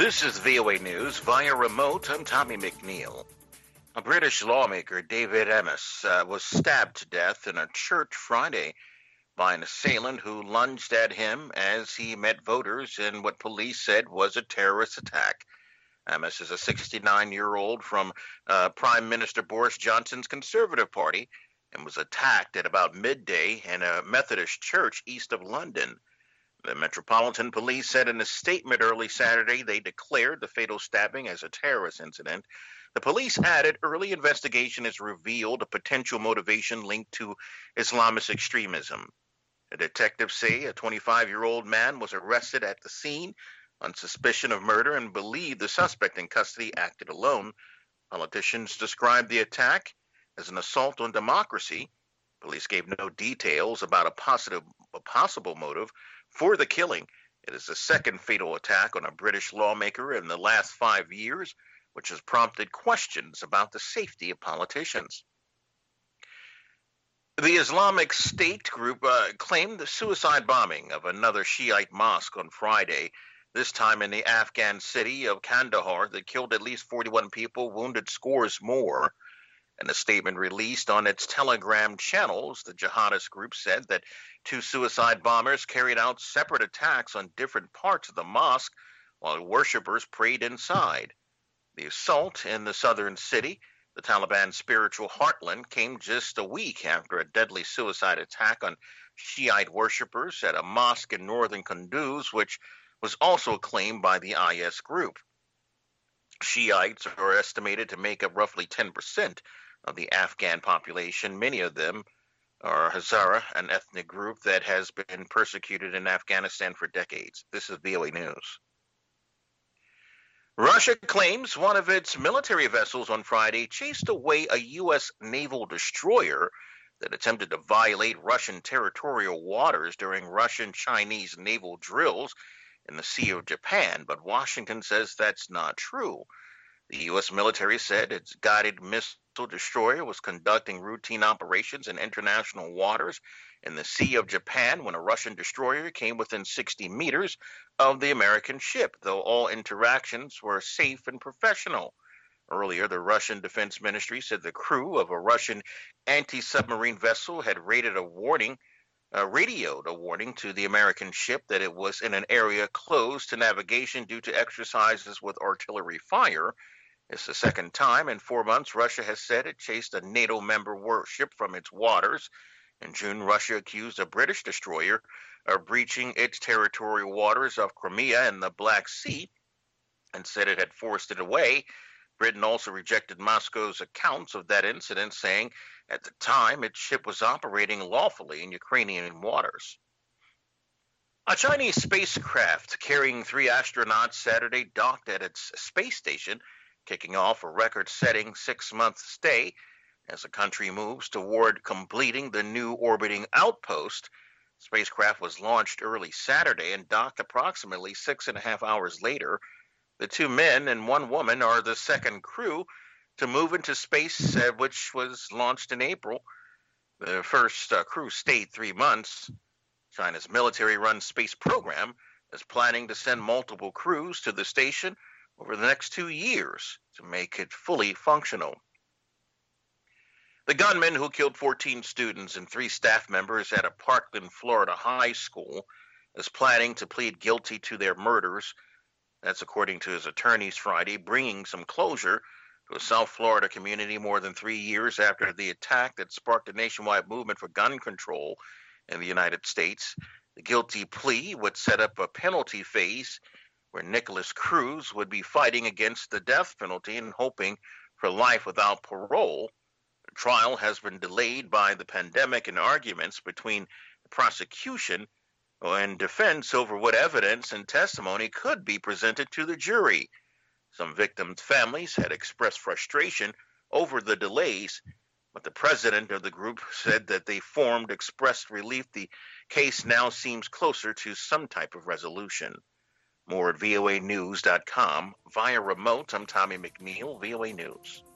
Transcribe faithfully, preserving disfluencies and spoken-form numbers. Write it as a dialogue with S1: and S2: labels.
S1: This is V O A News via remote. I'm Tommy McNeil. A British lawmaker, David Amess, uh, was stabbed to death in a church Friday by an assailant who lunged at him as he met voters in what police said was a terrorist attack. Amess is a sixty-nine-year-old from uh, Prime Minister Boris Johnson's Conservative Party and was attacked at about midday in a Methodist church east of London. The Metropolitan Police said in a statement early Saturday they declared the fatal stabbing as a terrorist incident. The police added early investigation has revealed a potential motivation linked to Islamist extremism. The detectives say a twenty-five-year-old man was arrested at the scene on suspicion of murder and believe the suspect in custody acted alone. Politicians described the attack as an assault on democracy. Police gave no details about a possible, a possible motive for the killing. It is the second fatal attack on a British lawmaker in the last five years, which has prompted questions about the safety of politicians. The Islamic State group uh, claimed the suicide bombing of another Shiite mosque on Friday, this time in the Afghan city of Kandahar, that killed at least forty-one people, wounded scores more. In a statement released on its Telegram channels, the jihadist group said that two suicide bombers carried out separate attacks on different parts of the mosque while worshippers prayed inside. The assault in the southern city, the Taliban's spiritual heartland, came just a week after a deadly suicide attack on Shiite worshippers at a mosque in northern Kunduz, which was also claimed by the I S group. Shiites are estimated to make up roughly ten percent of the Afghan population. Many of them are Hazara, an ethnic group that has been persecuted in Afghanistan for decades. This is V O A News. Russia claims one of its military vessels on Friday chased away a U S naval destroyer that attempted to violate Russian territorial waters during Russian-Chinese naval drills in the Sea of Japan, but Washington says that's not true. The U S military said its guided missile destroyer was conducting routine operations in international waters in the Sea of Japan when a Russian destroyer came within sixty meters of the American ship, though all interactions were safe and professional. Earlier, the Russian Defense Ministry said the crew of a Russian anti-submarine vessel had rated a warning, uh, radioed a warning to the American ship that it was in an area closed to navigation due to exercises with artillery fire. It's the second time in four months Russia has said it chased a NATO member warship from its waters. In June, Russia accused a British destroyer of breaching its territorial waters of Crimea and the Black Sea and said it had forced it away. Britain also rejected Moscow's accounts of that incident, saying at the time its ship was operating lawfully in Ukrainian waters. A Chinese spacecraft carrying three astronauts Saturday docked at its space station, kicking off a record-setting six-month stay as the country moves toward completing the new orbiting outpost. The spacecraft was launched early Saturday and docked approximately six and a half hours later. The two men and one woman are the second crew to move into space, uh, which was launched in April. The first uh, crew stayed three months. China's military-run space program is planning to send multiple crews to the station over the next two years to make it fully functional. The gunman who killed fourteen students and three staff members at a Parkland, Florida high school is planning to plead guilty to their murders. That's according to his attorneys Friday, bringing some closure to a South Florida community more than three years after the attack that sparked a nationwide movement for gun control in the United States. The guilty plea would set up a penalty phase where Nicholas Cruz would be fighting against the death penalty and hoping for life without parole. The trial has been delayed by the pandemic and arguments between the prosecution and defense over what evidence and testimony could be presented to the jury. Some victims' families had expressed frustration over the delays, but the president of the group said that they formed expressed relief the case now seems closer to some type of resolution. More at V O A news dot com. Via remote, I'm Tommy McNeil, V O A News.